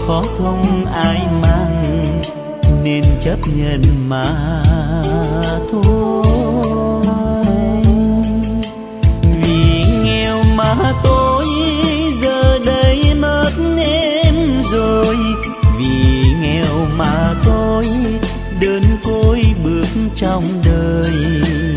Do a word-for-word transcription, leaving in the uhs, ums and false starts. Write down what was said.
khó không ai mang nên chấp nhận mà thôi. Vì nghèo mà tôi giờ đây mất em rồi, vì nghèo mà tôi đơn côi bước trong đời.